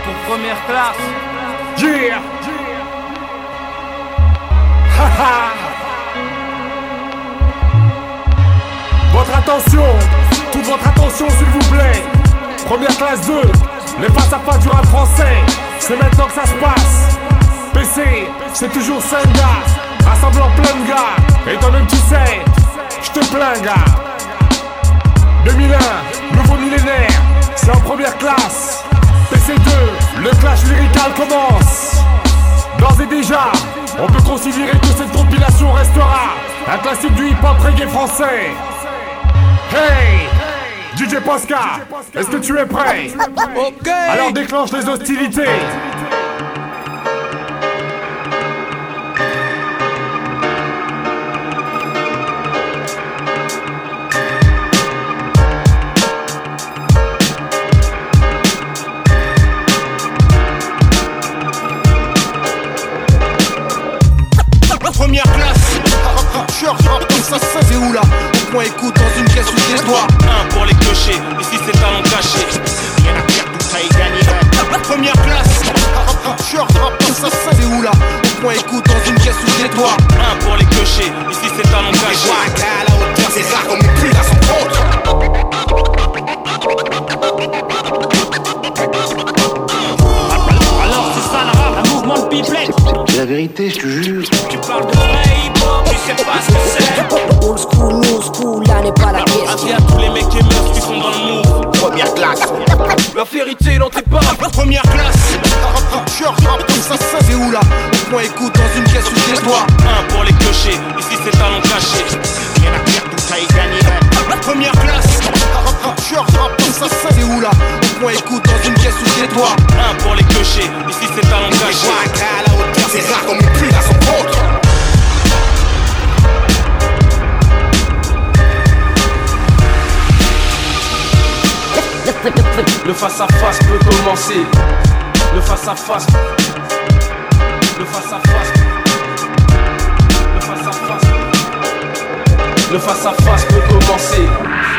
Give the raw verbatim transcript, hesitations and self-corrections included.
pour première classe. Yeah, haha. Votre attention, toute votre attention s'il vous plaît. Première classe deux, les face à face du rap français. C'est maintenant que ça se passe. P C, c'est toujours cinq gars, rassemblant plein de gars. Et toi-même tu sais, j'te plains gars. deux mille un, nouveau millénaire, c'est en première classe. P C deux, le clash lyrical commence. D'ores et déjà, on peut considérer que cette compilation restera un classique du hip-hop reggae français. Hey, D J Posca, est-ce que tu es prêt? Ok. Alors déclenche les hostilités. Première classe, rapture, rap comme ça, ça c'est où là? Au point écoute dans une pièce où les doigts. Un pour les clochers, ici c'est talent caché. Rien à faire, tout ça est gagné. Première classe, rapture, rap comme ça, ça c'est où là? Au point écoute dans une pièce où les doigts. Un pour les clochers, ici c'est talent caché. Les à la hauteur, c'est rare, on met plus à son compte. Alors c'est ça la rap, un mouvement de pipelette. C'est la vérité, je te jure. Tu parles de vrai hip-hop, tu sais pas ce que c'est. Old school, new school, là n'est pas la question. Avis à tous les mecs et meufs qui sont dans le move. Première classe, La vérité dans tes pas. première classe. Rapture, rap comme ça, ça c'est où là? Au point écoute dans une pièce où les doigts. Un pour les clochers, ici c'est talent caché. Rien à faire, tout ça est gagné. Première classe, rapture, rap comme ça, ça c'est où là? Au point écoute dans une pièce où les doigts. Un pour les clochers, ici c'est talent caché. À la hauteur, c'est rare, on met plus à son compte. Le face à face peut commencer. Le face à face. Le face à face. Le face à face. Le face à face peut commencer.